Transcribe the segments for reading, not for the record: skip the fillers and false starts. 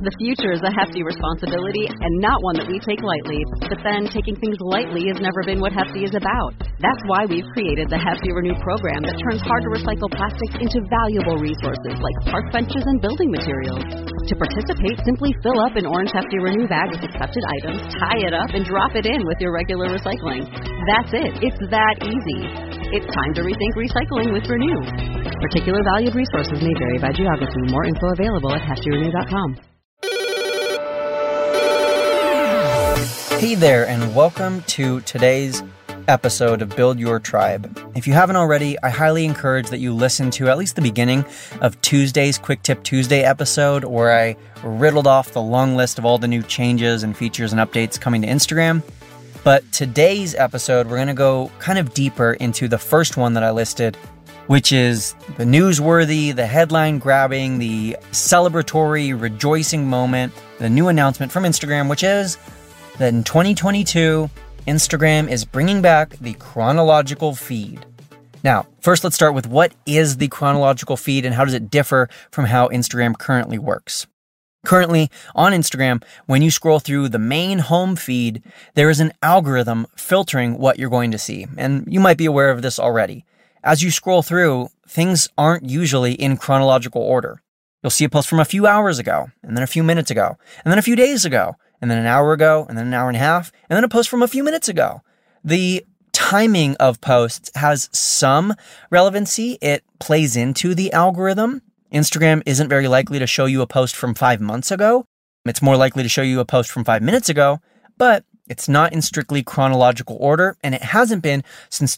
The future is a hefty responsibility and not one that we take lightly. But then taking things lightly has never been what Hefty is about. That's why we've created the Hefty Renew program that turns hard-to-recycle plastics into valuable resources like park benches and building materials. To participate, simply fill up an orange Hefty Renew bag with accepted items, tie it up, and drop it in with your regular recycling. That's it. It's that easy. It's time to rethink recycling with Renew. Particular valued resources may vary by geography. More info available at heftyrenew.com. Hey there, and welcome to today's episode of Build Your Tribe. If you haven't already, I highly encourage that you listen to at least the beginning of Tuesday's Quick Tip Tuesday episode, where I riddled off the long list of all the new changes and features and updates coming to Instagram. But today's episode, we're going to go kind of deeper into the first one that I listed, which is the newsworthy, the headline-grabbing, the celebratory, rejoicing moment, the new announcement from Instagram, which is that in 2022, Instagram is bringing back the chronological feed. Now, first let's start with what is the chronological feed and how does it differ from how Instagram currently works. Currently, on Instagram, when you scroll through the main home feed, there is an algorithm filtering what you're going to see, and you might be aware of this already. As you scroll through, things aren't usually in chronological order. You'll see a post from a few hours ago, and then a few minutes ago, and then a few days ago, and then an hour ago, and then an hour and a half, and then a post from a few minutes ago. The timing of posts has some relevancy. It plays into the algorithm. Instagram isn't very likely to show you a post from 5 months ago. It's more likely to show you a post from 5 minutes ago, but it's not in strictly chronological order, and it hasn't been since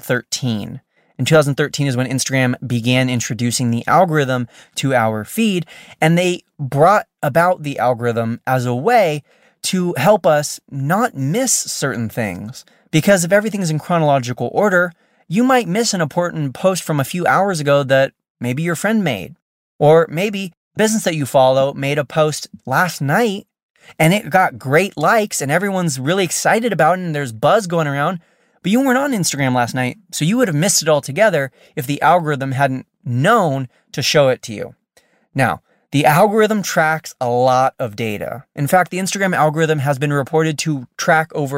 2013. In 2013 is when Instagram began introducing the algorithm to our feed, and they brought about the algorithm as a way to help us not miss certain things. Because if everything's in chronological order, you might miss an important post from a few hours ago that maybe your friend made. Or maybe the business that you follow made a post last night, and it got great likes, and everyone's really excited about it, and there's buzz going around. But you weren't on Instagram last night, so you would have missed it altogether if the algorithm hadn't known to show it to you. Now, the algorithm tracks a lot of data. In fact, the Instagram algorithm has been reported to track over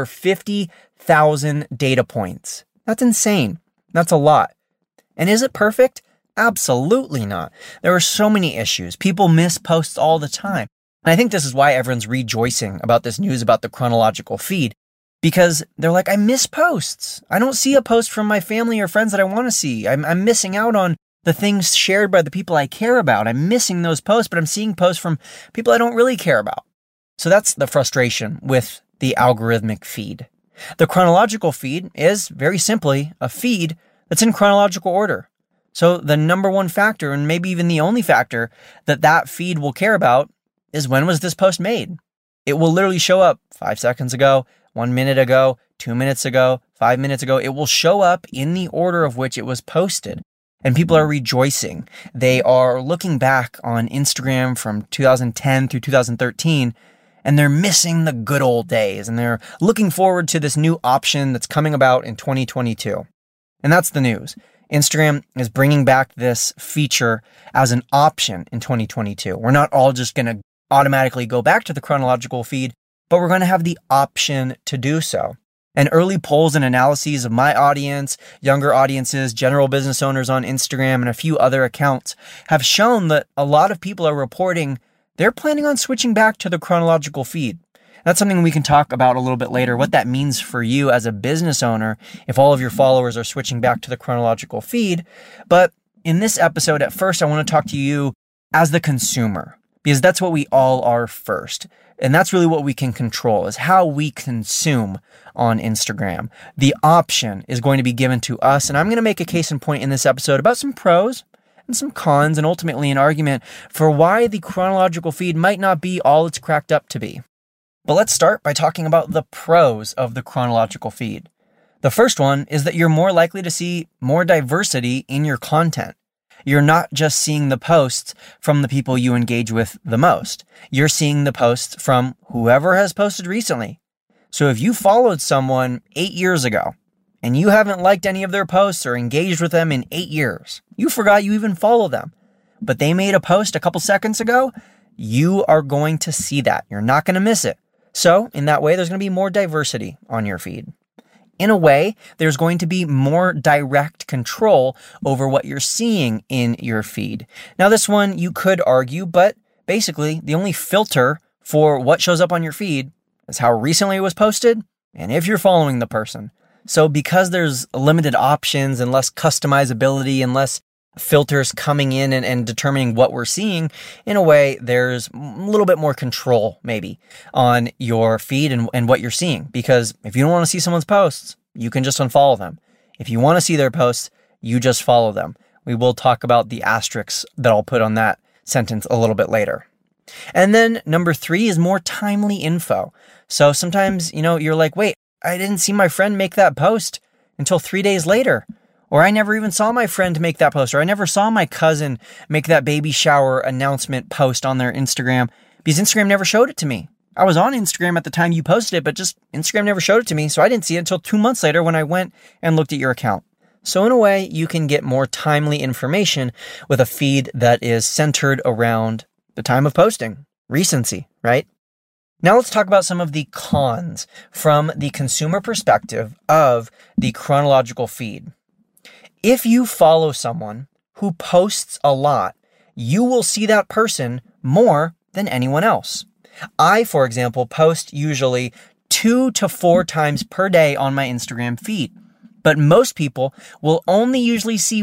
50,000 data points. That's insane. That's a lot. And is it perfect? Absolutely not. There are so many issues. People miss posts all the time. And I think this is why everyone's rejoicing about this news about the chronological feed. Because they're like, I miss posts. I don't see a post from my family or friends that I want to see. I'm missing out on the things shared by the people I care about. I'm missing those posts, but I'm seeing posts from people I don't really care about. So that's the frustration with the algorithmic feed. The chronological feed is very simply a feed that's in chronological order. So the number one factor, and maybe even the only factor that feed will care about is when was this post made? It will literally show up 5 seconds ago, 1 minute ago, 2 minutes ago, 5 minutes ago. It will show up in the order of which it was posted. And people are rejoicing. They are looking back on Instagram from 2010 through 2013, and they're missing the good old days. And they're looking forward to this new option that's coming about in 2022. And that's the news. Instagram is bringing back this feature as an option in 2022. We're not all just going to automatically go back to the chronological feed, but we're going to have the option to do so. And early polls and analyses of my audience, younger audiences, general business owners on Instagram, and a few other accounts have shown that a lot of people are reporting they're planning on switching back to the chronological feed. That's something we can talk about a little bit later, what that means for you as a business owner if all of your followers are switching back to the chronological feed. But in this episode, at first, I want to talk to you as the consumer, because that's what we all are first. And that's really what we can control, is how we consume on Instagram. The option is going to be given to us, and I'm going to make a case in point in this episode about some pros and some cons, and ultimately an argument for why the chronological feed might not be all it's cracked up to be. But let's start by talking about the pros of the chronological feed. The first one is that you're more likely to see more diversity in your content. You're not just seeing the posts from the people you engage with the most. You're seeing the posts from whoever has posted recently. So if you followed someone 8 years ago and you haven't liked any of their posts or engaged with them in 8 years, you forgot you even follow them, but they made a post a couple seconds ago, you are going to see that. You're not going to miss it. So in that way, there's going to be more diversity on your feed. In a way, there's going to be more direct control over what you're seeing in your feed. Now, this one you could argue, but basically the only filter for what shows up on your feed is how recently it was posted and if you're following the person. So because there's limited options and less customizability and less filters coming in and determining what we're seeing, in a way, there's a little bit more control maybe on your feed and what you're seeing. Because if you don't want to see someone's posts, you can just unfollow them. If you want to see their posts, you just follow them. We will talk about the asterisks that I'll put on that sentence a little bit later. And then number 3 is more timely info. So sometimes, you're like, wait, I didn't see my friend make that post until 3 days later. Or I never even saw my friend make that post. Or I never saw my cousin make that baby shower announcement post on their Instagram because Instagram never showed it to me. I was on Instagram at the time you posted it, but just Instagram never showed it to me. So I didn't see it until 2 months later when I went and looked at your account. So in a way, you can get more timely information with a feed that is centered around the time of posting, recency, right? Now let's talk about some of the cons from the consumer perspective of the chronological feed. If you follow someone who posts a lot, you will see that person more than anyone else. I, for example, post usually 2 to 4 times per day on my Instagram feed, but most people will only usually see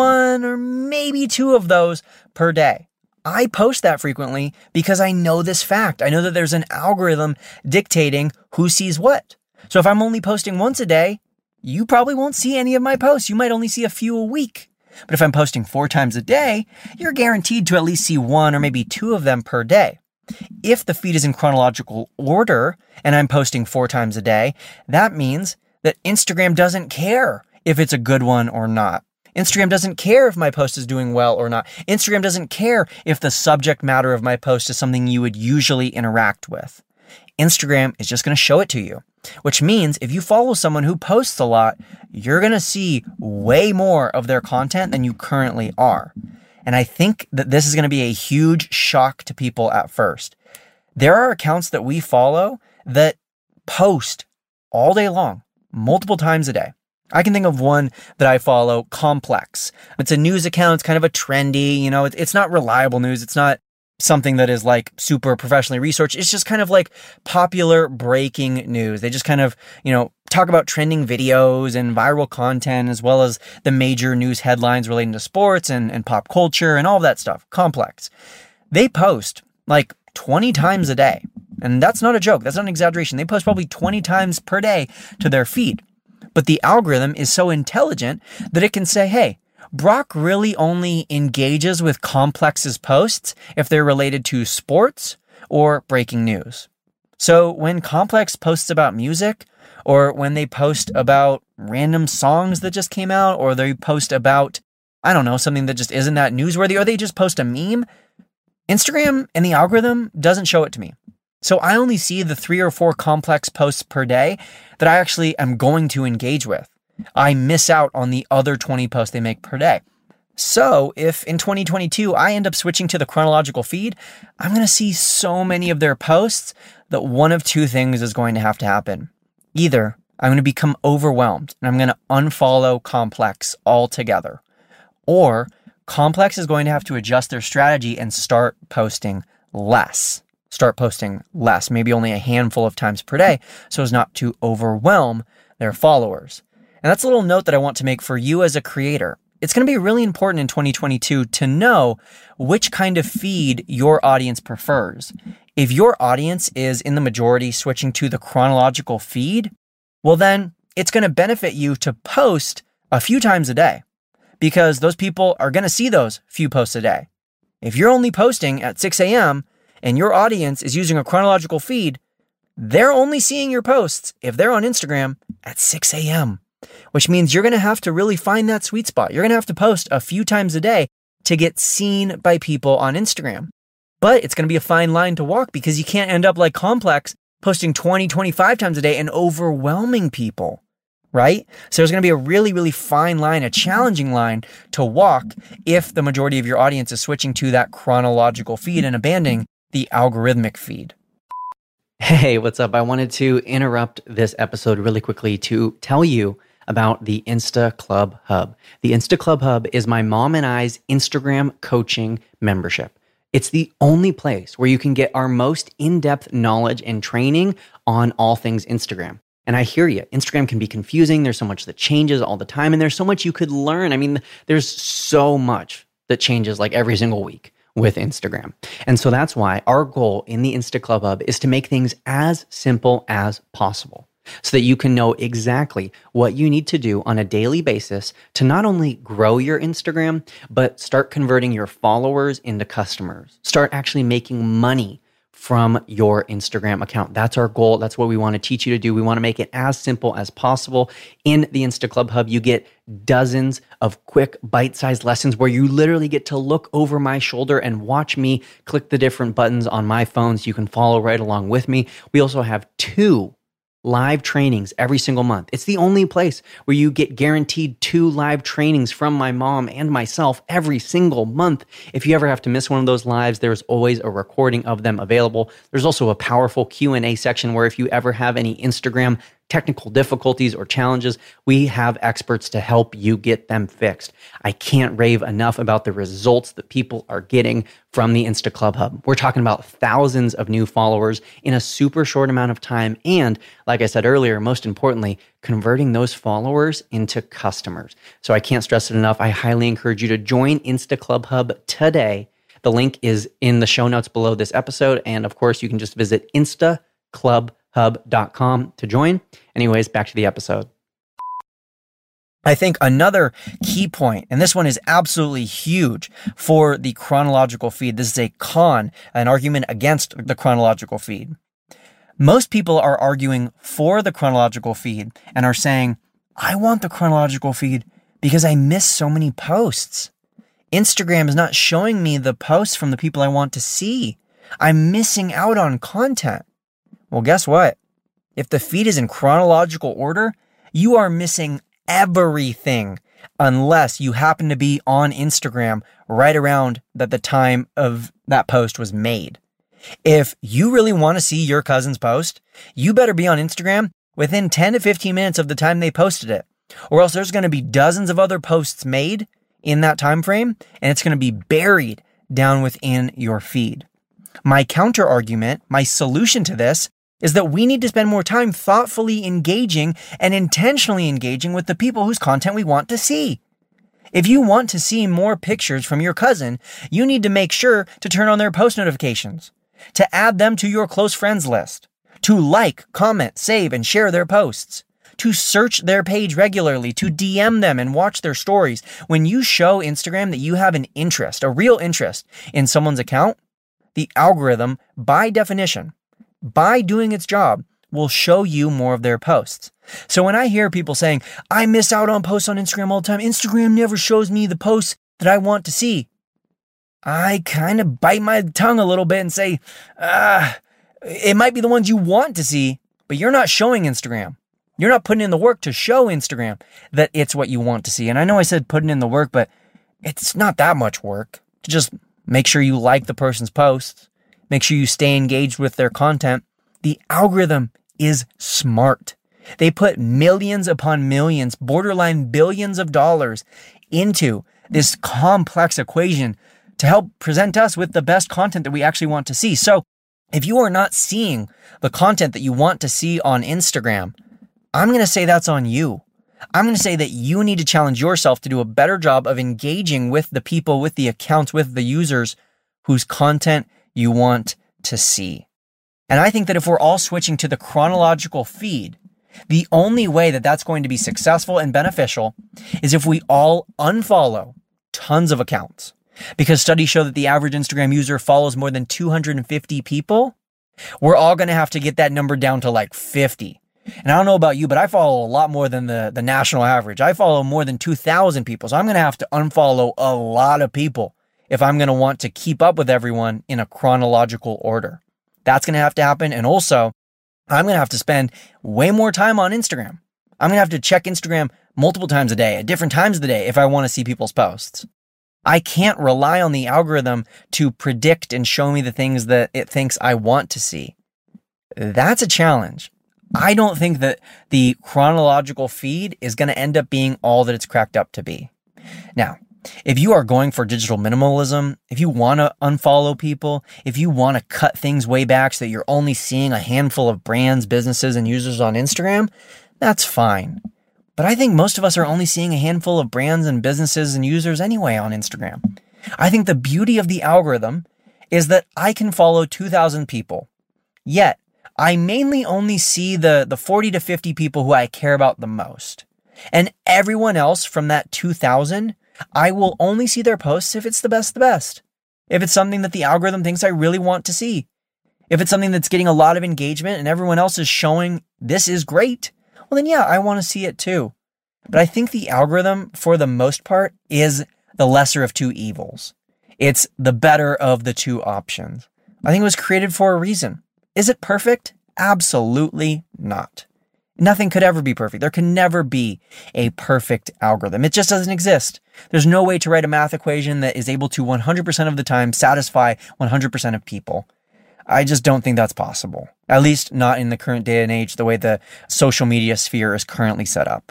1 or maybe 2 of those per day. I post that frequently because I know this fact. I know that there's an algorithm dictating who sees what. So if I'm only posting once a day, you probably won't see any of my posts. You might only see a few a week. But if I'm posting 4 times a day, you're guaranteed to at least see 1 or maybe 2 of them per day. If the feed is in chronological order and I'm posting 4 times a day, that means that Instagram doesn't care if it's a good one or not. Instagram doesn't care if my post is doing well or not. Instagram doesn't care if the subject matter of my post is something you would usually interact with. Instagram is just going to show it to you, which means if you follow someone who posts a lot, you're going to see way more of their content than you currently are. And I think that this is going to be a huge shock to people at first. There are accounts that we follow that post all day long, multiple times a day. I can think of one that I follow, Complex. It's a news account. It's kind of a trendy, it's not reliable news. It's not something that is like super professionally researched. It's just kind of like popular breaking news. They just kind of, talk about trending videos and viral content, as well as the major news headlines relating to sports and pop culture and all of that stuff. Complex. They post like 20 times a day. And that's not a joke. That's not an exaggeration. They post probably 20 times per day to their feed. But the algorithm is so intelligent that it can say, hey, Brock really only engages with Complex's posts if they're related to sports or breaking news. So when Complex posts about music, or when they post about random songs that just came out, or they post about, something that just isn't that newsworthy, or they just post a meme, Instagram and the algorithm doesn't show it to me. So I only see the 3 or 4 Complex posts per day that I actually am going to engage with. I miss out on the other 20 posts they make per day. So if in 2022 I end up switching to the chronological feed, I'm going to see so many of their posts that one of 2 things is going to have to happen. Either I'm going to become overwhelmed and I'm going to unfollow Complex altogether, or Complex is going to have to adjust their strategy and start posting less, maybe only a handful of times per day, so as not to overwhelm their followers. And that's a little note that I want to make for you as a creator. It's going to be really important in 2022 to know which kind of feed your audience prefers. If your audience is in the majority switching to the chronological feed, well then it's going to benefit you to post a few times a day, because those people are going to see those few posts a day. If you're only posting at 6 a.m., and your audience is using a chronological feed, they're only seeing your posts if they're on Instagram at 6 a.m., which means you're going to have to really find that sweet spot. You're going to have to post a few times a day to get seen by people on Instagram. But it's going to be a fine line to walk, because you can't end up like Complex posting 20, 25 times a day and overwhelming people, right? So there's going to be a really, really fine line, a challenging line to walk if the majority of your audience is switching to that chronological feed and abandoning the algorithmic feed. Hey, what's up? I wanted to interrupt this episode really quickly to tell you about the Insta Club Hub. The Insta Club Hub is my mom and I's Instagram coaching membership. It's the only place where you can get our most in-depth knowledge and training on all things Instagram. And I hear you, Instagram can be confusing. There's so much that changes all the time, and there's so much you could learn. I mean, there's so much that changes like every single week with Instagram. And so that's why our goal in the Insta Club Hub is to make things as simple as possible so that you can know exactly what you need to do on a daily basis to not only grow your Instagram, but start converting your followers into customers. Start actually making money from your Instagram account. That's our goal. That's what we want to teach you to do. We want to make it as simple as possible. In the Insta Club Hub, you get dozens of quick bite-sized lessons where you literally get to look over my shoulder and watch me click the different buttons on my phone so you can follow right along with me. We also have 2 live trainings every single month. It's the only place where you get guaranteed 2 live trainings from my mom and myself every single month. If you ever have to miss one of those lives, there's always a recording of them available. There's also a powerful Q&A section where if you ever have any Instagram technical difficulties or challenges, we have experts to help you get them fixed. I can't rave enough about the results that people are getting from the Insta Club Hub. We're talking about thousands of new followers in a super short amount of time. And like I said earlier, most importantly, converting those followers into customers. So I can't stress it enough. I highly encourage you to join Insta Club Hub today. The link is in the show notes below this episode. And of course, you can just visit instaclubhub.com to join. Anyways, back to the episode. I think another key point, and this one is absolutely huge for the chronological feed. This is a con, an argument against the chronological feed. Most people are arguing for the chronological feed and are saying, I want the chronological feed because I miss so many posts. Instagram is not showing me the posts from the people I want to see. I'm missing out on content. Well, guess what? If the feed is in chronological order, you are missing everything unless you happen to be on Instagram right around that the time of that post was made. If you really want to see your cousin's post, you better be on Instagram within 10 to 15 minutes of the time they posted it, or else there's going to be dozens of other posts made in that time frame, and it's going to be buried down within your feed. My counter argument, my solution to this, is that we need to spend more time thoughtfully engaging and intentionally engaging with the people whose content we want to see. If you want to see more pictures from your cousin, you need to make sure to turn on their post notifications, to add them to your close friends list, to like, comment, save, and share their posts, to search their page regularly, to DM them and watch their stories. When you show Instagram that you have an interest, a real interest in someone's account, the algorithm, by definition, by doing its job, will show you more of their posts. So when I hear people saying, I miss out on posts on Instagram all the time, Instagram never shows me the posts that I want to see, I kind of bite my tongue a little bit and say, it might be the ones you want to see, but you're not showing Instagram. You're not putting in the work to show Instagram that it's what you want to see. And I know I said putting in the work, but it's not that much work to just make sure you like the person's posts. Make sure you stay engaged with their content. The algorithm is smart. They put millions upon millions, borderline billions of dollars into this complex equation to help present us with the best content that we actually want to see. So if you are not seeing the content that you want to see on Instagram, I'm going to say that's on you. I'm going to say that you need to challenge yourself to do a better job of engaging with the people, with the accounts, with the users whose content you want to see. And I think that if we're all switching to the chronological feed, the only way that that's going to be successful and beneficial is if we all unfollow tons of accounts. Because studies show that the average Instagram user follows more than 250 people. We're all going to have to get that number down to like 50. And I don't know about you, but I follow a lot more than the national average. I follow more than 2,000 people. So I'm going to have to unfollow a lot of people if I'm going to want to keep up with everyone in a chronological order. That's going to have to happen. And also, I'm going to have to spend way more time on Instagram. I'm going to have to check Instagram multiple times a day at different times of the day if I want to see people's posts. I can't rely on the algorithm to predict and show me the things that it thinks I want to see. That's a challenge. I don't think that the chronological feed is going to end up being all that it's cracked up to be. Now, if you are going for digital minimalism, if you want to unfollow people, if you want to cut things way back so that you're only seeing a handful of brands, businesses, and users on Instagram, that's fine. But I think most of us are only seeing a handful of brands and businesses and users anyway on Instagram. I think the beauty of the algorithm is that I can follow 2,000 people, yet I mainly only see the 40 to 50 people who I care about the most. And everyone else from that 2,000, I will only see their posts if it's the best. If it's something that the algorithm thinks I really want to see. If it's something that's getting a lot of engagement and everyone else is showing this is great, well then yeah, I want to see it too. But I think the algorithm, for the most part, is the lesser of two evils. It's the better of the two options. I think it was created for a reason. Is it perfect? Absolutely not. Nothing could ever be perfect. There can never be a perfect algorithm. It just doesn't exist. There's no way to write a math equation that is able to 100% of the time satisfy 100% of people. I just don't think that's possible. At least not in the current day and age, the way the social media sphere is currently set up.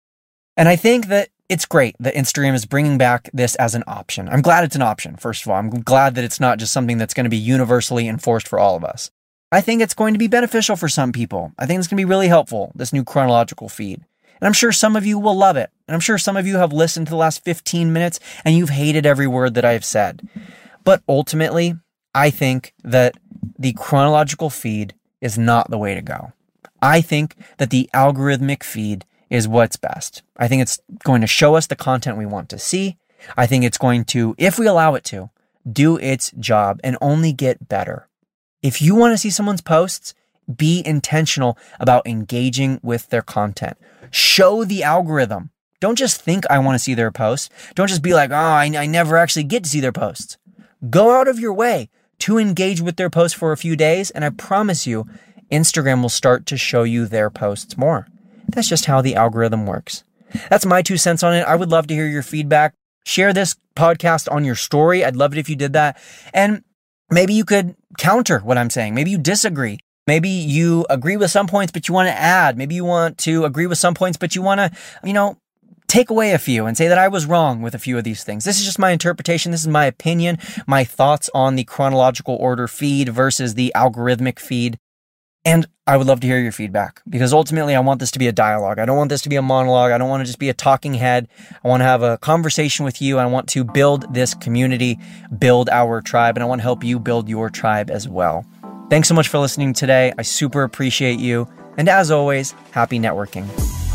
And I think that it's great that Instagram is bringing back this as an option. I'm glad it's an option, first of all. I'm glad that it's not just something that's going to be universally enforced for all of us. I think it's going to be beneficial for some people. I think it's going to be really helpful, this new chronological feed. And I'm sure some of you will love it. And I'm sure some of you have listened to the last 15 minutes and you've hated every word that I've said. But ultimately, I think that the chronological feed is not the way to go. I think that the algorithmic feed is what's best. I think it's going to show us the content we want to see. I think it's going to, if we allow it to, do its job and only get better. If you want to see someone's posts, be intentional about engaging with their content. Show the algorithm. Don't just think I want to see their posts. Don't just be like, oh, I never actually get to see their posts. Go out of your way to engage with their posts for a few days, and I promise you, Instagram will start to show you their posts more. That's just how the algorithm works. That's my 2 cents on it. I would love to hear your feedback. Share this podcast on your story. I'd love it if you did that. And maybe you could counter what I'm saying. Maybe you disagree. Maybe you agree with some points, but you want to add. Maybe you want to agree with some points, but you want to, take away a few and say that I was wrong with a few of these things. This is just my interpretation. This is my opinion, my thoughts on the chronological order feed versus the algorithmic feed. And I would love to hear your feedback because ultimately I want this to be a dialogue. I don't want this to be a monologue. I don't want to just be a talking head. I want to have a conversation with you. I want to build this community, build our tribe, and I want to help you build your tribe as well. Thanks so much for listening today. I super appreciate you. And as always, happy networking.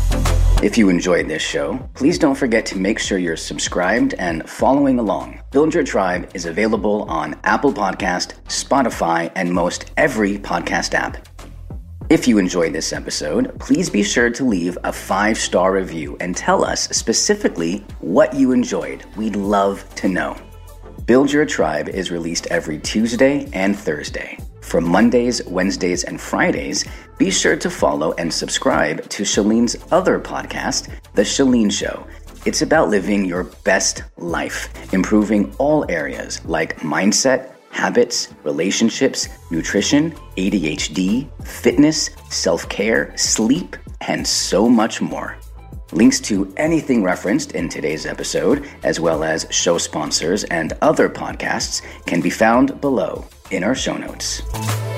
If you enjoyed this show, please don't forget to make sure you're subscribed and following along. Build Your Tribe is available on Apple Podcast, Spotify, and most every podcast app. If you enjoyed this episode, please be sure to leave a 5-star review and tell us specifically what you enjoyed. We'd love to know. Build Your Tribe is released every Tuesday and Thursday. For Mondays, Wednesdays, and Fridays, be sure to follow and subscribe to Shalene's other podcast, The Shalene Show. It's about living your best life, improving all areas like mindset, habits, relationships, nutrition, ADHD, fitness, self-care, sleep, and so much more. Links to anything referenced in today's episode, as well as show sponsors and other podcasts, can be found below in our show notes.